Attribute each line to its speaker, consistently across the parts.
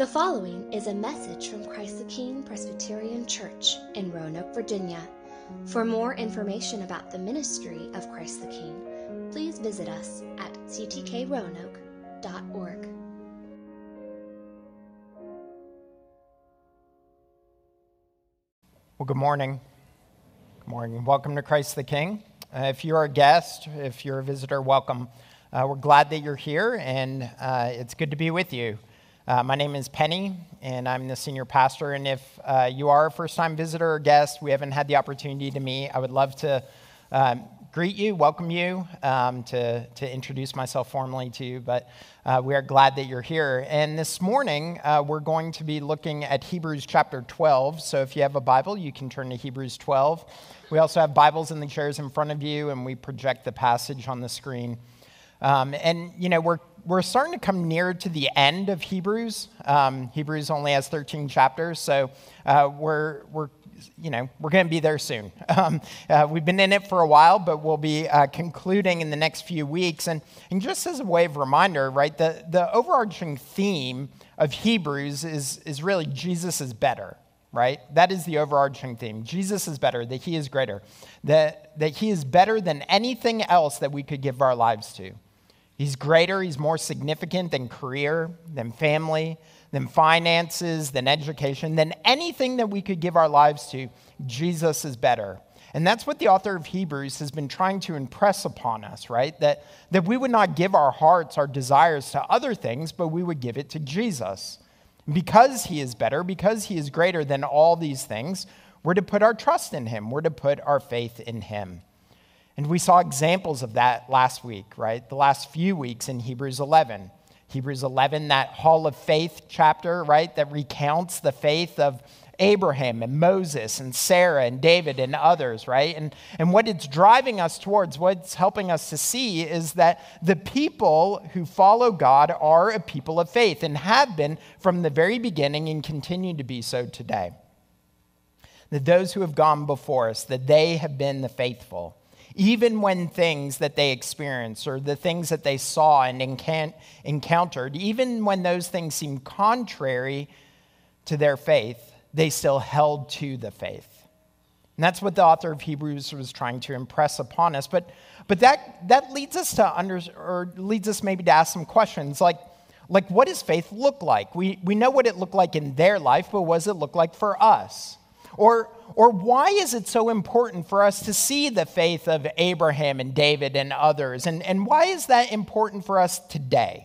Speaker 1: The following is a message from Christ the King Presbyterian Church in Roanoke, Virginia. For more information about the ministry of Christ the King, please visit us at ctkroanoke.org.
Speaker 2: Well, good morning. Good morning. Welcome to Christ the King. If you're a guest, if you're a visitor, welcome. We're glad that you're here, and it's good to be with you. My name is Penny, and I'm the senior pastor. And if you are a first-time visitor or guest, we haven't had the opportunity to meet, I would love to greet you, welcome you, to introduce myself formally to you. But we are glad that you're here. And this morning, we're going to be looking at Hebrews chapter 12. So if you have a Bible, you can turn to Hebrews 12. We also have Bibles in the chairs in front of you, and we project the passage on the screen. And, you know, we're starting to come near to the end of Hebrews. Hebrews only has 13 chapters, so we're going to be there soon. We've been in it for a while, but we'll be concluding in the next few weeks. And just as a way of reminder, right, the overarching theme of Hebrews is really Jesus is better, right? That is the overarching theme. Jesus is better, that he is greater, that he is better than anything else that we could give our lives to. He's greater, he's more significant than career, than family, than finances, than education, than anything that we could give our lives to. Jesus is better. And that's what the author of Hebrews has been trying to impress upon us, right? That we would not give our hearts, our desires to other things, but we would give it to Jesus. Because he is better, because he is greater than all these things, we're to put our trust in him. We're to put our faith in him. And we saw examples of that last week, right? The last few weeks in Hebrews 11. Hebrews 11, that Hall of Faith chapter, right? That recounts the faith of Abraham and Moses and Sarah and David and others, right? And what it's driving us towards, what's helping us to see is that the people who follow God are a people of faith and have been from the very beginning and continue to be so today. That those who have gone before us, that they have been the faithful. Even when things that they experienced or the things that they saw and encountered, even when those things seemed contrary to their faith, they still held to the faith. And that's what the author of Hebrews was trying to impress upon us. But that leads us leads us maybe to ask some questions like what does faith look like? We know what it looked like in their life, but what does it look like for us? Or why is it so important for us to see the faith of Abraham and David and others? And why is that important for us today?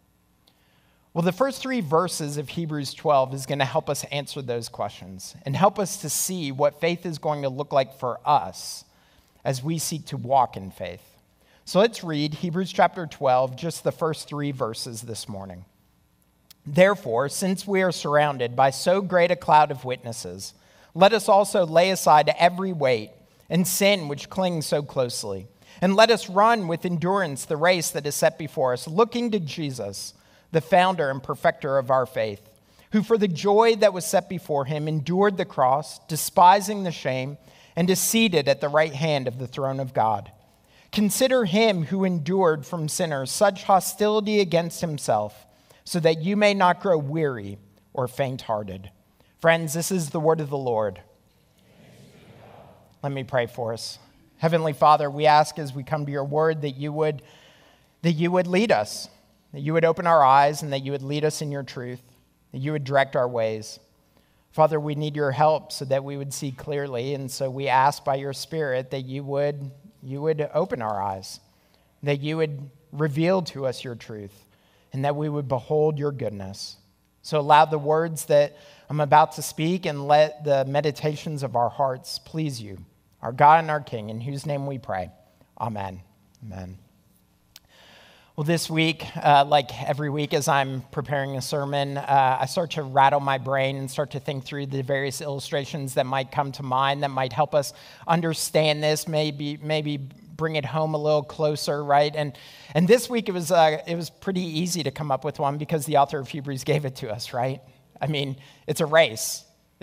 Speaker 2: Well, the first three verses of Hebrews 12 is going to help us answer those questions and help us to see what faith is going to look like for us as we seek to walk in faith. So let's read Hebrews chapter 12, just the first three verses this morning. Therefore, since we are surrounded by so great a cloud of witnesses, let us also lay aside every weight and sin which clings so closely. And let us run with endurance the race that is set before us, looking to Jesus, the founder and perfecter of our faith, who for the joy that was set before him endured the cross, despising the shame, and is seated at the right hand of the throne of God. Consider him who endured from sinners such hostility against himself, so that you may not grow weary or faint-hearted. Friends, this is the word of the Lord. Let me pray for us. Heavenly Father, we ask as we come to your word that you would lead us, that you would open our eyes and that you would lead us in your truth, that you would direct our ways. Father, we need your help so that we would see clearly, and so we ask by your Spirit that you would open our eyes, that you would reveal to us your truth, and that we would behold your goodness. So allow the words that I'm about to speak and let the meditations of our hearts please you, our God and our King, in whose name we pray. Amen. Amen. Well, this week, like every week as I'm preparing a sermon, I start to rattle my brain and start to think through the various illustrations that might come to mind that might help us understand this, maybe bring it home a little closer, right? And this week it was pretty easy to come up with one because the author of Hebrews gave it to us, right? I mean, it's a race.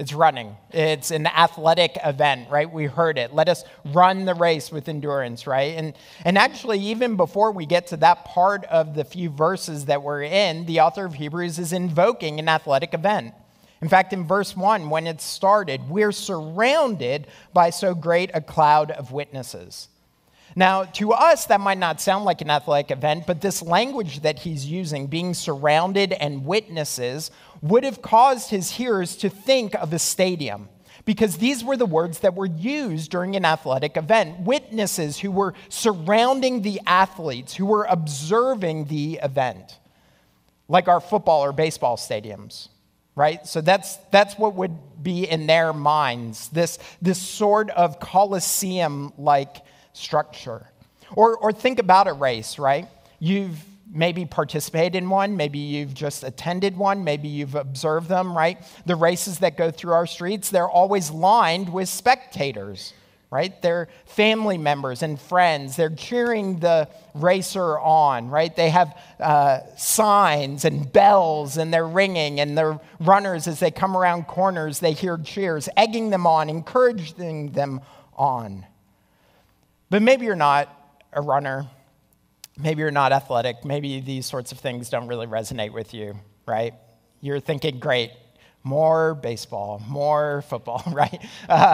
Speaker 2: It's running. It's an athletic event, right? We heard it. Let us run the race with endurance, right? And actually, even before we get to that part of the few verses that we're in, the author of Hebrews is invoking an athletic event. In fact, in verse 1, when it started, we're surrounded by so great a cloud of witnesses. Now, to us, that might not sound like an athletic event, but this language that he's using, being surrounded and witnesses, would have caused his hearers to think of a stadium, because these were the words that were used during an athletic event. Witnesses who were surrounding the athletes, who were observing the event, like our football or baseball stadiums, right? So that's what would be in their minds, this sort of Colosseum-like structure. Or think about a race, right? You've maybe participated in one, maybe you've just attended one, maybe you've observed them, right? The races that go through our streets, they're always lined with spectators, right? They're family members and friends. They're cheering the racer on, right? They have signs and bells, and they're ringing, and the runners, as they come around corners, they hear cheers, egging them on, encouraging them on. But maybe you're not a runner. Maybe you're not athletic. Maybe these sorts of things don't really resonate with you, right? You're thinking, great, more baseball, more football, right?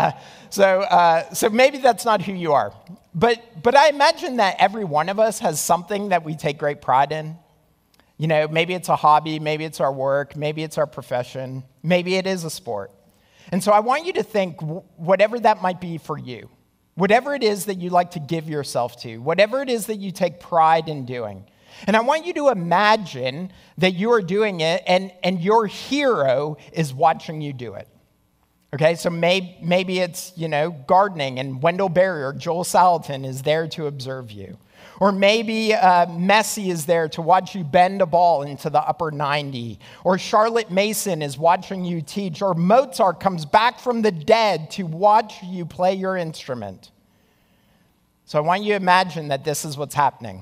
Speaker 2: So maybe that's not who you are. But I imagine that every one of us has something that we take great pride in. You know, maybe it's a hobby, maybe it's our work, maybe it's our profession, maybe it is a sport. And so I want you to think whatever that might be for you. Whatever it is that you like to give yourself to, whatever it is that you take pride in doing. And I want you to imagine that you are doing it and your hero is watching you do it. Okay, so maybe it's, gardening, and Wendell Berry or Joel Salatin is there to observe you. Or maybe Messi is there to watch you bend a ball into the upper 90. Or Charlotte Mason is watching you teach. Or Mozart comes back from the dead to watch you play your instrument. So I want you to imagine that this is what's happening.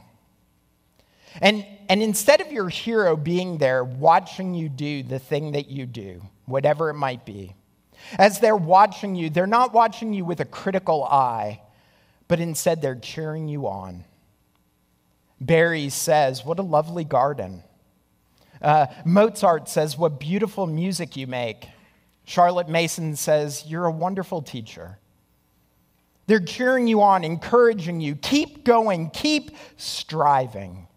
Speaker 2: And instead of your hero being there watching you do the thing that you do, whatever it might be, as they're watching you, they're not watching you with a critical eye, but instead they're cheering you on. Barry says, what a lovely garden. Mozart says, what beautiful music you make. Charlotte Mason says, you're a wonderful teacher. They're cheering you on, encouraging you. Keep going, keep striving.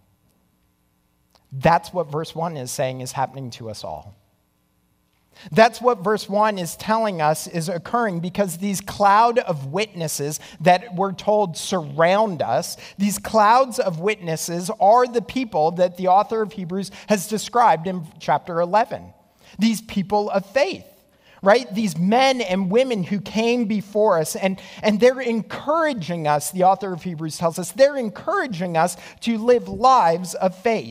Speaker 2: That's what verse 1 is saying is happening to us all. That's what verse 1 is telling us is occurring, because these cloud of witnesses that we're told surround us, these clouds of witnesses are the people that the author of Hebrews has described in chapter 11. These people of faith, right? These men and women who came before us, and they're encouraging us, the author of Hebrews tells us, they're encouraging us to live lives of faith.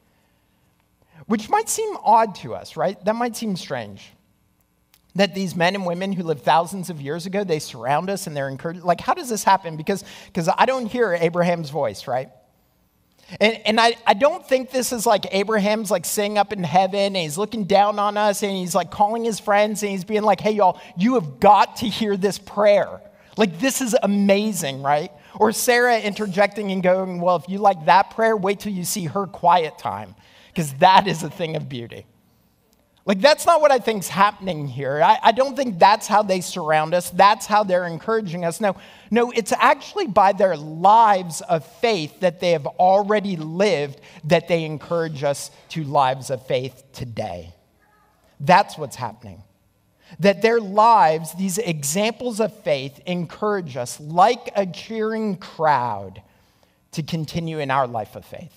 Speaker 2: Which might seem odd to us, right? That might seem strange. That these men and women who lived thousands of years ago, they surround us and they're encouraged. Like, how does this happen? Because I don't hear Abraham's voice, right? And I don't think this is like Abraham's like sitting up in heaven and he's looking down on us and he's like calling his friends and he's being like, hey, y'all, you have got to hear this prayer. Like, this is amazing, right? Or Sarah interjecting and going, well, if you like that prayer, wait till you see her quiet time. Because that is a thing of beauty. Like, that's not what I think's happening here. I don't think that's how they surround us. That's how they're encouraging us. No, it's actually by their lives of faith that they have already lived that they encourage us to lives of faith today. That's what's happening. That their lives, these examples of faith, encourage us like a cheering crowd to continue in our life of faith.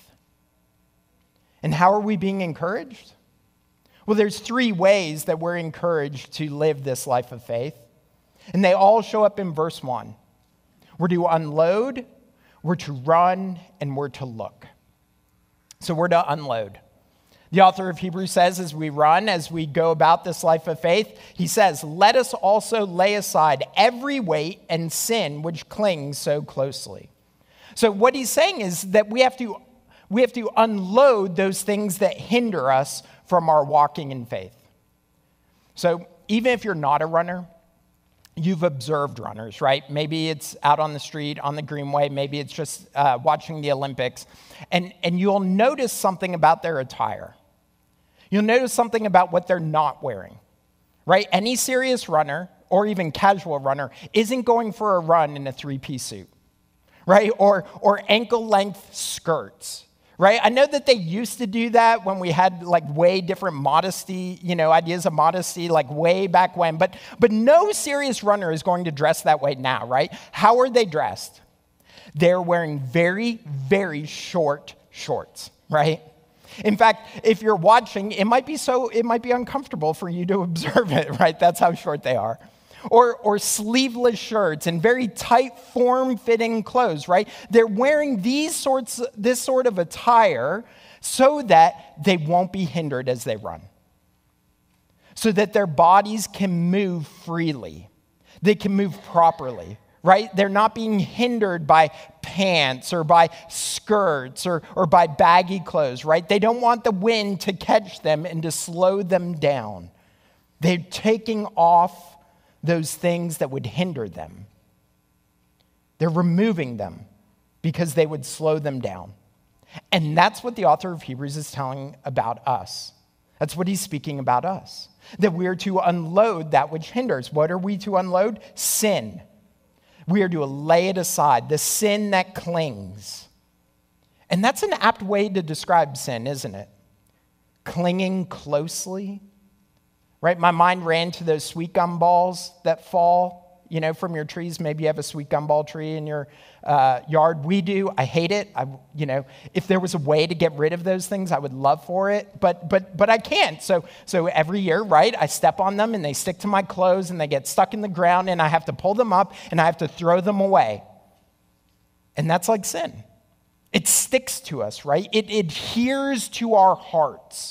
Speaker 2: And how are we being encouraged? Well, there's 3 ways that we're encouraged to live this life of faith. And they all show up in verse 1. We're to unload, we're to run, and we're to look. So we're to unload. The author of Hebrews says as we run, as we go about this life of faith, he says, let us also lay aside every weight and sin which clings so closely. So what he's saying is that we have to unload those things that hinder us from our walking in faith. So even if you're not a runner, you've observed runners, right? Maybe it's out on the street, on the Greenway. Maybe it's just watching the Olympics. And you'll notice something about their attire. You'll notice something about what they're not wearing, right? Any serious runner or even casual runner isn't going for a run in a three-piece suit, right? Or ankle-length skirts, right? I know that they used to do that when we had like way different modesty, ideas of modesty, like way back when. But no serious runner is going to dress that way now, right? How are they dressed? They're wearing very, very short shorts, right? In fact, if you're watching, it might be uncomfortable for you to observe it, right? That's how short they are. Or sleeveless shirts and very tight form-fitting clothes, right? They're wearing this sort of attire so that they won't be hindered as they run. So that their bodies can move freely. They can move properly, right? They're not being hindered by pants or by skirts or by baggy clothes, right? They don't want the wind to catch them and to slow them down. They're taking off those things that would hinder them. They're removing them because they would slow them down. And that's what the author of Hebrews is telling about us. That's what he's speaking about us. That we are to unload that which hinders. What are we to unload? Sin. We are to lay it aside, the sin that clings. And that's an apt way to describe sin, isn't it? Clinging closely. Right? My mind ran to those sweet gum balls that fall, from your trees. Maybe you have a sweet gum ball tree in your yard. We do. I hate it. If there was a way to get rid of those things, I would love for it. But I can't. So every year, right, I step on them and they stick to my clothes and they get stuck in the ground and I have to pull them up and I have to throw them away. And that's like sin. It sticks to us, right? It adheres to our hearts.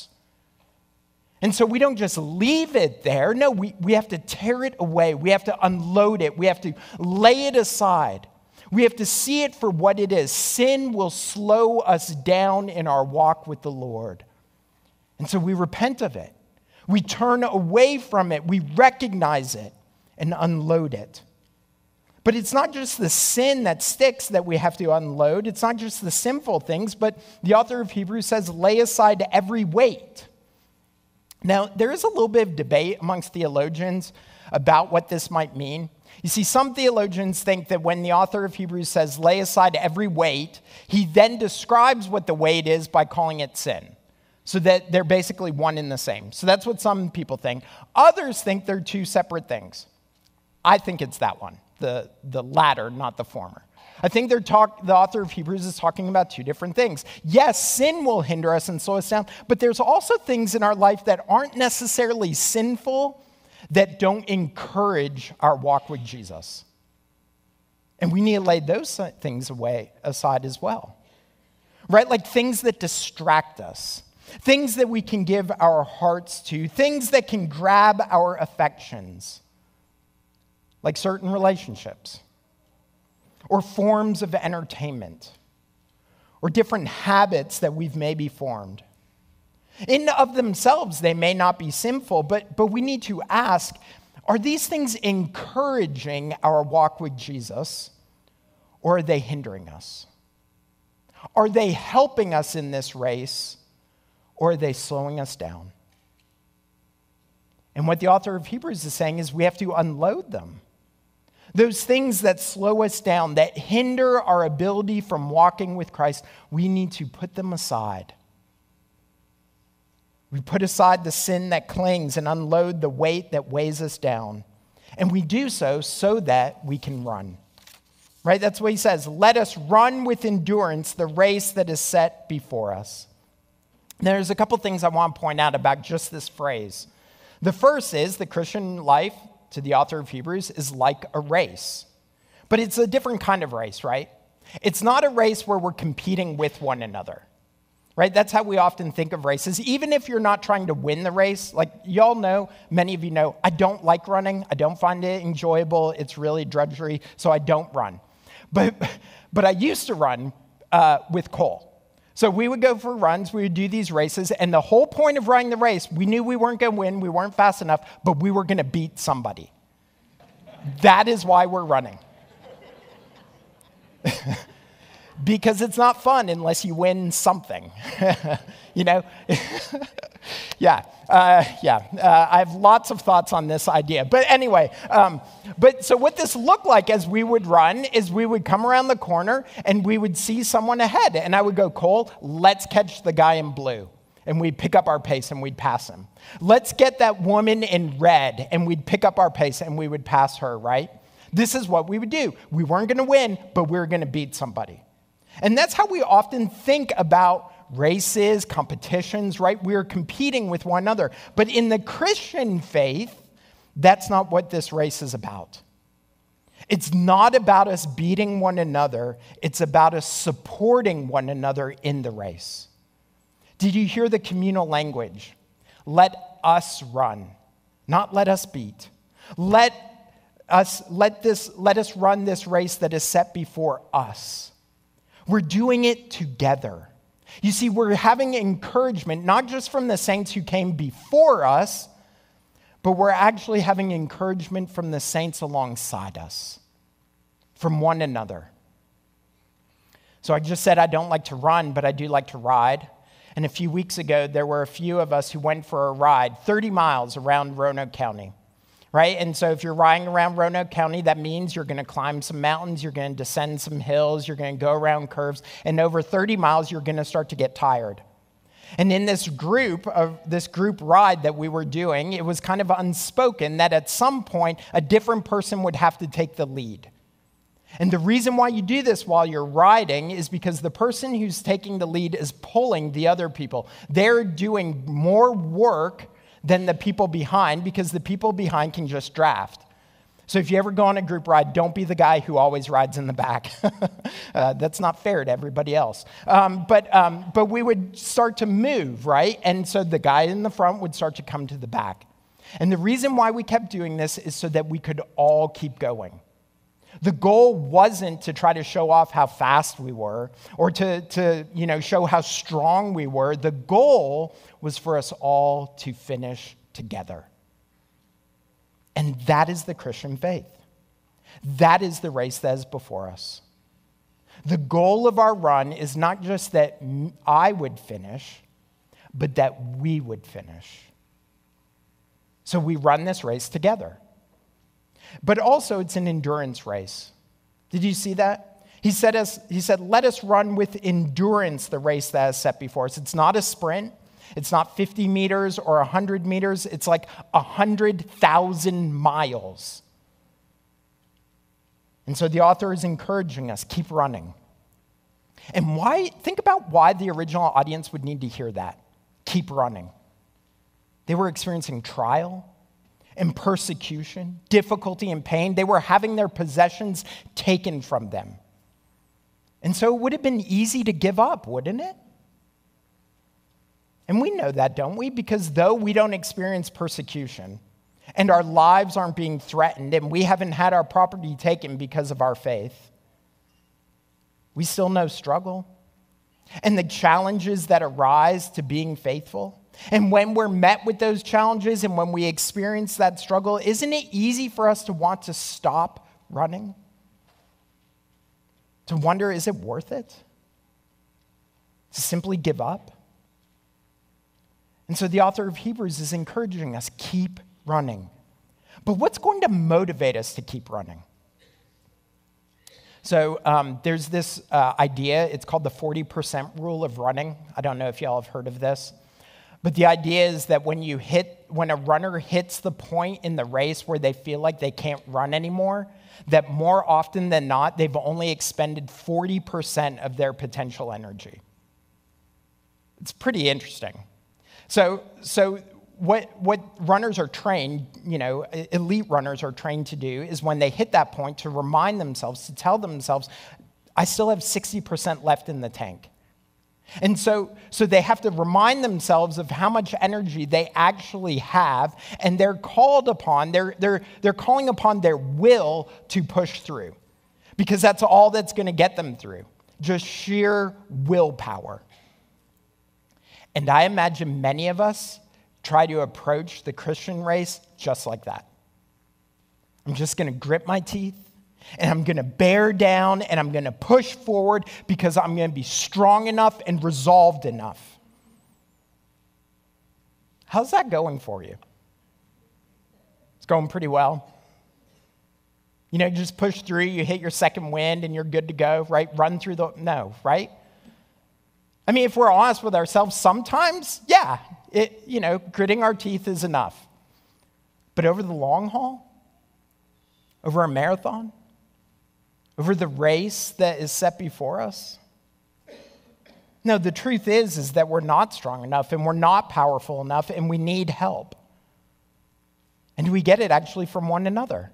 Speaker 2: And so we don't just leave it there. No, we have to tear it away. We have to unload it. We have to lay it aside. We have to see it for what it is. Sin will slow us down in our walk with the Lord. And so we repent of it. We turn away from it. We recognize it and unload it. But it's not just the sin that sticks that we have to unload. It's not just the sinful things, but the author of Hebrews says, lay aside every weight. Now, there is a little bit of debate amongst theologians about what this might mean. You see, some theologians think that when the author of Hebrews says, lay aside every weight, he then describes what the weight is by calling it sin, so that they're basically one and the same. So that's what some people think. Others think they're two separate things. I think it's that one, the latter, not the former. I think the author of Hebrews is talking about two different things. Yes, sin will hinder us and slow us down, but there's also things in our life that aren't necessarily sinful that don't encourage our walk with Jesus. And we need to lay those things aside as well. Right? Like things that distract us, things that we can give our hearts to, things that can grab our affections, like certain relationships. Or forms of entertainment, or different habits that we've maybe formed. In of themselves, they may not be sinful, but we need to ask, are these things encouraging our walk with Jesus, or are they hindering us? Are they helping us in this race, or are they slowing us down? And what the author of Hebrews is saying is we have to unload them. Those things that slow us down, that hinder our ability from walking with Christ, we need to put them aside. We put aside the sin that clings and unload the weight that weighs us down. And we do so that we can run. Right? That's what he says. Let us run with endurance the race that is set before us. Now, there's a couple things I want to point out about just this phrase. The first is the Christian life, to the author of Hebrews, is like a race. But it's a different kind of race, right? It's not a race where we're competing with one another, right? That's how we often think of races. Even if you're not trying to win the race, like y'all know, many of you know, I don't like running. I don't find it enjoyable. It's really drudgery, so I don't run. But I used to run with Cole. So we would go for runs, we would do these races, and the whole point of running the race, we knew we weren't going to win, we weren't fast enough, but we were going to beat somebody. That is why we're running. Because it's not fun unless you win something, you know? I have lots of thoughts on this idea. But anyway, so what this looked like as we would run is we would come around the corner and we would see someone ahead. And I would go, Cole, let's catch the guy in blue. And we'd pick up our pace and we'd pass him. Let's get that woman in red, and we'd pick up our pace and we would pass her, right? This is what we would do. We weren't going to win, but we were going to beat somebody. And that's how we often think about races, competitions, right? We are competing with one another. But in the Christian faith, that's not what this race is about. It's not about us beating one another. It's about us supporting one another in the race. Did you hear the communal language? Let us run, not let us beat. Let us run this race that is set before us. We're doing it together. You see, we're having encouragement, not just from the saints who came before us, but we're actually having encouragement from the saints alongside us, from one another. So I just said I don't like to run, but I do like to ride. And a few weeks ago, there were a few of us who went for a ride, 30 miles around Roanoke County. Right? And so if you're riding around Roanoke County, that means you're going to climb some mountains, you're going to descend some hills, you're going to go around curves, and over 30 miles, you're going to start to get tired. And in this group ride that we were doing, it was kind of unspoken that at some point, a different person would have to take the lead. And the reason why you do this while you're riding is because the person who's taking the lead is pulling the other people. They're doing more work than the people behind, because the people behind can just draft. So if you ever go on a group ride, don't be the guy who always rides in the back. That's not fair to everybody else. But we would start to move, right? And so the guy in the front would start to come to the back. And the reason why we kept doing this is so that we could all keep going. The goal wasn't to try to show off how fast we were or to show how strong we were. The goal was for us all to finish together. And that is the Christian faith. That is the race that is before us. The goal of our run is not just that I would finish, but that we would finish. So we run this race together. But also, it's an endurance race. Did you see that? He said, let us run with endurance the race that is set before us. It's not a sprint. It's not 50 meters or 100 meters. It's like 100,000 miles. And so the author is encouraging us, keep running. And think about why the original audience would need to hear that. Keep running. They were experiencing trial and persecution, difficulty and pain. They were having their possessions taken from them. And so it would have been easy to give up, wouldn't it? And we know that, don't we? Because though we don't experience persecution and our lives aren't being threatened and we haven't had our property taken because of our faith, we still know struggle and the challenges that arise to being faithful. And when we're met with those challenges and when we experience that struggle, isn't it easy for us to want to stop running? To wonder, is it worth it? To simply give up? And so the author of Hebrews is encouraging us, keep running. But what's going to motivate us to keep running? So there's this idea, it's called the 40% rule of running. I don't know if y'all have heard of this. But the idea is that when a runner hits the point in the race where they feel like they can't run anymore, that more often than not, they've only expended 40% of their potential energy. It's pretty interesting. So what runners are trained, elite runners are trained to do is when they hit that point to remind themselves, to tell themselves, I still have 60% left in the tank. And so they have to remind themselves of how much energy they actually have, and they're calling upon their will to push through, because that's all that's going to get them through, just sheer willpower. And I imagine many of us try to approach the Christian race just like that. I'm just going to grit my teeth, and I'm going to bear down, and I'm going to push forward because I'm going to be strong enough and resolved enough. How's that going for you? It's going pretty well. You know, you just push through, you hit your second wind, and you're good to go, right? Run through no, right? I mean, if we're honest with ourselves, sometimes, yeah, gritting our teeth is enough. But over the long haul, over a marathon, over the race that is set before us, no, the truth is that we're not strong enough, and we're not powerful enough, and we need help. And we get it actually from one another.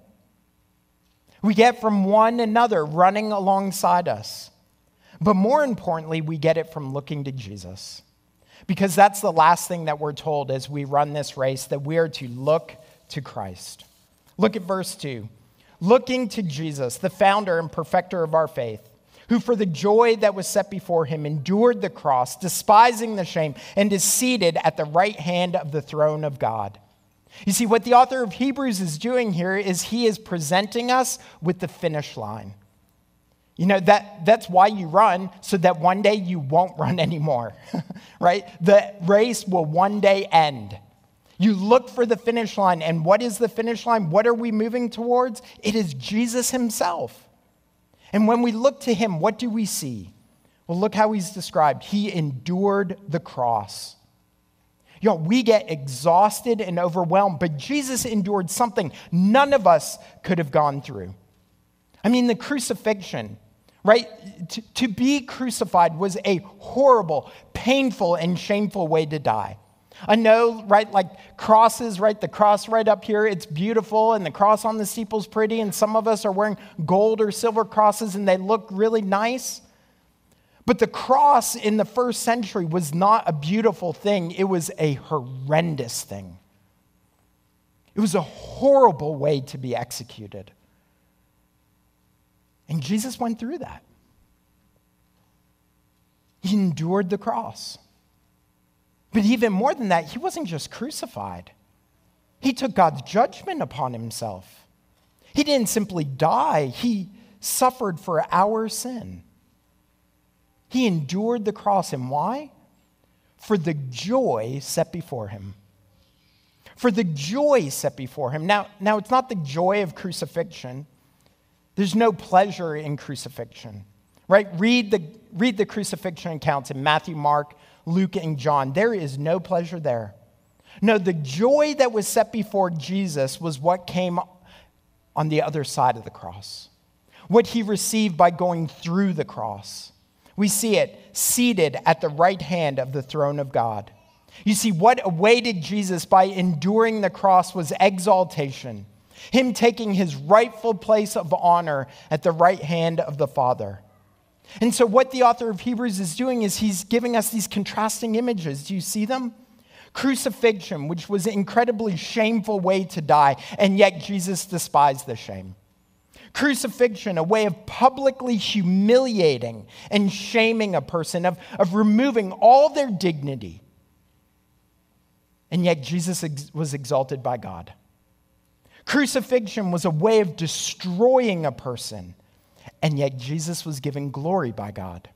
Speaker 2: We get from one another running alongside us. But more importantly, we get it from looking to Jesus. Because that's the last thing that we're told as we run this race, that we are to look to Christ. Look at verse 2. Looking to Jesus, the founder and perfecter of our faith, who for the joy that was set before him endured the cross, despising the shame, and is seated at the right hand of the throne of God. You see, what the author of Hebrews is doing here is he is presenting us with the finish line. You know, that's why you run, so that one day you won't run anymore, right? The race will one day end. You look for the finish line, and what is the finish line? What are we moving towards? It is Jesus himself. And when we look to him, what do we see? Well, look how he's described. He endured the cross. You know, we get exhausted and overwhelmed, but Jesus endured something none of us could have gone through. I mean, the crucifixion, right? To be crucified was a horrible, painful, and shameful way to die. I know, right, like crosses, right? The cross right up here, it's beautiful, and the cross on the steeple's pretty, and some of us are wearing gold or silver crosses, and they look really nice. But the cross in the first century was not a beautiful thing. It was a horrendous thing. It was a horrible way to be executed. And Jesus went through that. He endured the cross. But even more than that, he wasn't just crucified. He took God's judgment upon himself. He didn't simply die. He suffered for our sin. He endured the cross, and why? For the joy set before him. For the joy set before him. Now it's not the joy of crucifixion. There's no pleasure in crucifixion, right? Read the crucifixion accounts in Matthew, Mark, Luke, and John. There is no pleasure there. No, the joy that was set before Jesus was what came on the other side of the cross, what he received by going through the cross. We see it seated at the right hand of the throne of God. You see, what awaited Jesus by enduring the cross was exaltation, him taking his rightful place of honor at the right hand of the Father. And so what the author of Hebrews is doing is he's giving us these contrasting images. Do you see them? Crucifixion, which was an incredibly shameful way to die, and yet Jesus despised the shame. Crucifixion, a way of publicly humiliating and shaming a person, of removing all their dignity. And yet Jesus was exalted by God. Crucifixion was a way of destroying a person, and yet Jesus was given glory by God.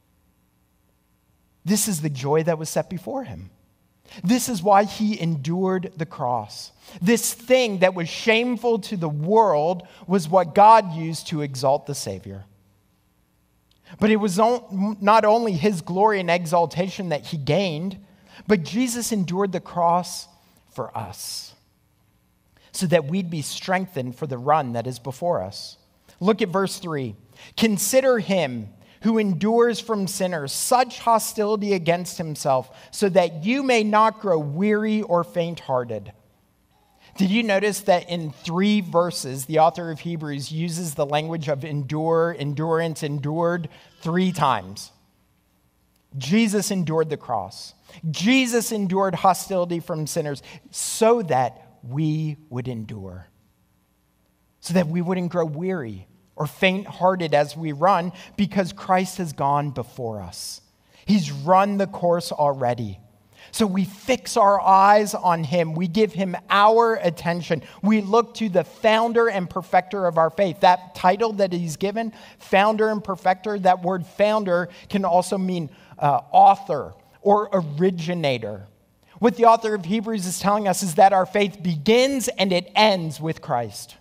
Speaker 2: This is the joy that was set before him. This is why he endured the cross. This thing that was shameful to the world was what God used to exalt the Savior. But it was not only his glory and exaltation that he gained, but Jesus endured the cross for us so that we'd be strengthened for the run that is before us. Look at verse 3. Consider him who endures from sinners such hostility against himself, so that you may not grow weary or faint-hearted. Did you notice that in 3 verses, the author of Hebrews uses the language of endure, endurance, endured 3 times? Jesus endured the cross. Jesus endured hostility from sinners so that we would endure, so that we wouldn't grow weary or faint-hearted as we run, because Christ has gone before us. He's run the course already. So we fix our eyes on him. We give him our attention. We look to the founder and perfecter of our faith. That title that he's given, founder and perfecter, that word founder can also mean author or originator. What the author of Hebrews is telling us is that our faith begins and it ends with Christ.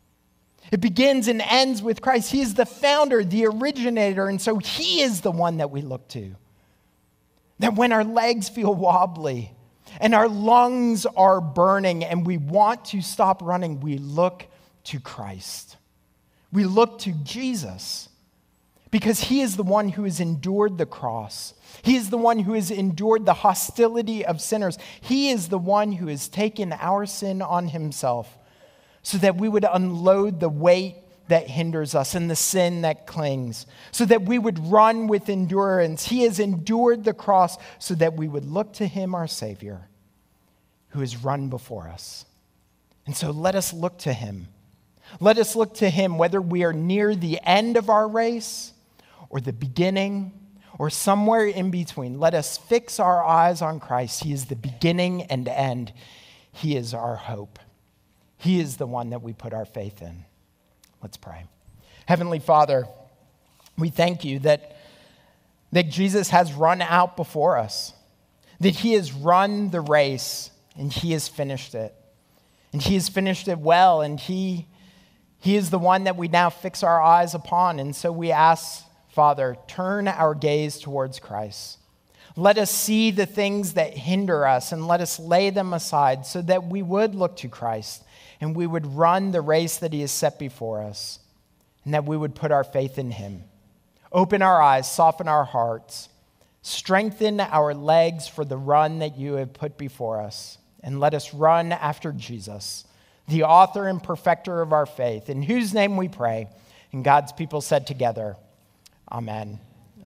Speaker 2: It begins and ends with Christ. He is the founder, the originator, and so he is the one that we look to. That when our legs feel wobbly and our lungs are burning and we want to stop running, we look to Christ. We look to Jesus because he is the one who has endured the cross. He is the one who has endured the hostility of sinners. He is the one who has taken our sin on himself so that we would unload the weight that hinders us and the sin that clings, so that we would run with endurance. He has endured the cross so that we would look to him, our Savior, who has run before us. And so let us look to him. Let us look to him whether we are near the end of our race or the beginning or somewhere in between. Let us fix our eyes on Christ. He is the beginning and end. He is our hope. He is the one that we put our faith in. Let's pray. Heavenly Father, we thank you that Jesus has run out before us, that he has run the race and he has finished it. And he has finished it well, and he is the one that we now fix our eyes upon. And so we ask, Father, turn our gaze towards Christ. Let us see the things that hinder us and let us lay them aside so that we would look to Christ and we would run the race that he has set before us, and that we would put our faith in him. Open our eyes, soften our hearts, strengthen our legs for the run that you have put before us, and let us run after Jesus, the author and perfecter of our faith, in whose name we pray. And God's people said together, Amen.